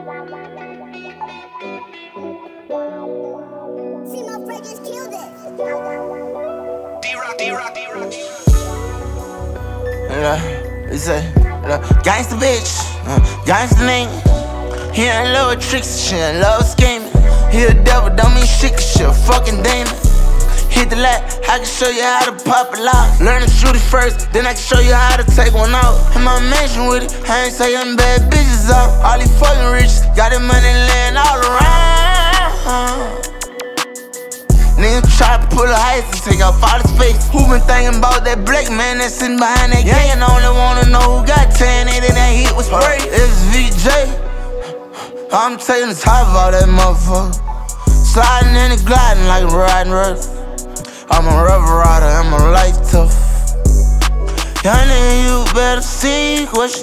See my friend just killed it. D-Rock. He say, gangsta bitch, gangsta nigga. He ain't love tricks, she ain't love scheming. He a devil, don't mean shit, cause she a fucking demon. Hit the lat, I can show you how to pop a lock. Learn to shoot it first, then I can show you how to take one out. In my mansion with it, I ain't saying bad bitches out. All these fucking riches, got that money laying all around. Niggas try to pull a heist and take off all his face. Who been thinking about that black man that's sitting behind that gang? And only wanna know who got 10 and that hit was spray. It's VJ. I'm taking the top of all that motherfucker. Sliding in and gliding like a riding rough. I'm a rough rider, I'm a life tough. Young nigga, you better see what you